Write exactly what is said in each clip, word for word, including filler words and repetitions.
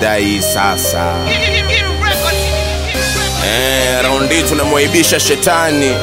shida hii sasa. Eh, raundi tunamwaibisha shetani.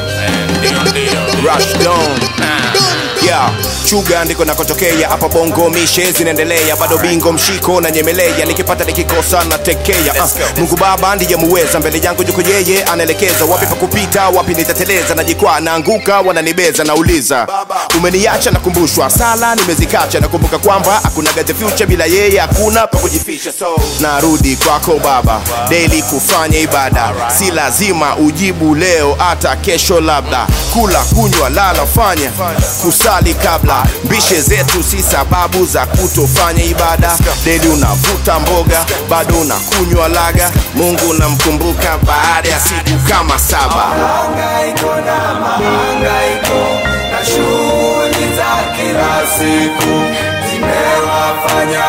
Rush down. Yeah, chuga ndiko nakotokea hapa bongo mishe zinaendelea bado bingo mshiko na nyemelea nikipata nikikosa na tekea. uh, Mungu Baba ndiye muweza mbele yangu yuko yeye anaelekeza wapi pa kupita wapi nitateleza najikwaa naanguka wananibeza nauliza umeniacha nakumbushwa sala nimezikacha nakumbuka kwamba hakuna the future bila yeye hakuna pa kujifisha so narudi kwako Baba daily kufanya ibada si lazima ujibu leo hata kesho labda kula kunywa lala fanya kusali kabla mbishe zetu si sababu za kutofanya ibada daily unavuta mboga bado unakunywa laga Mungu namkumbuka baada ya siku kama saba. Mahangaiko na mahangaiko na shughuli za kila siku zimewafanya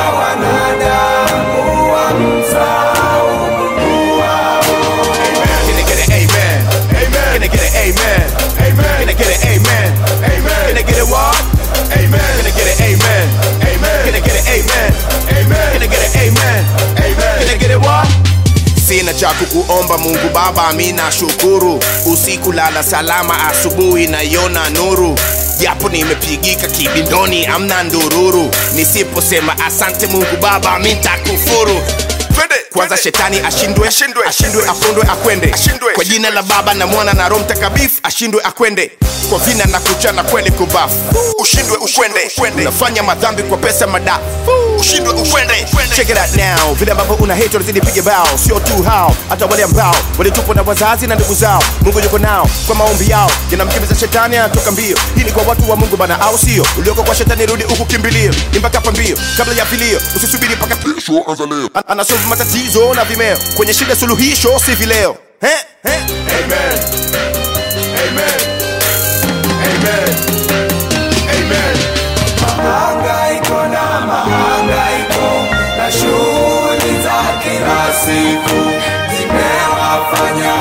wanadamu wamsahau Mungu wao. Can I get an amen? Amen. Can I get an amen? Amen. Can I get an amen? Amen. Can I get a what? Amen. Can I get an amen? Amen. Can I get an amen? Amen. Can I get an amen? Amen. Can I get a what? Sina cha kukuomba Mungu Baba amina shukuru usiku lala salama asubuhi naiona nuru japo nimepigika kibindoni amna ndururu nisiposema asante Mungu Baba mitakufuru. Kwanza shetani ashindwe ashindwe ashindwe afundwe akwende ashindwe. Kwa jina la Baba na Mwana na Roho Mtakatifu ashindwe akwende kwa vina na kuchana kweli kubafu ushindwe ukwende unafanya madhambi kwa pesa madafu ushindwe ukwende. Check it out now vile ambavyo una hate unazidi piga bao sio tu hao hata wale ambao walitupo na wazazi na ndugu zao Mungu yuko nao kwa maombi yao yanamkimbiza shetani anatoka mbio. Hii ni kwa watu wa Mungu bana au sio ulioko kwa shetani rudi huku kimbilio mpaka hapa mbio kabla ya filio usisubiri mpaka kesho anza leo. An anasolve matatizo na vimeo kwenye shida suluhisho si vileo. He he amen amen amen amen. Mahangaiko na mahangaiko na shughuli za kila siku zimewafanya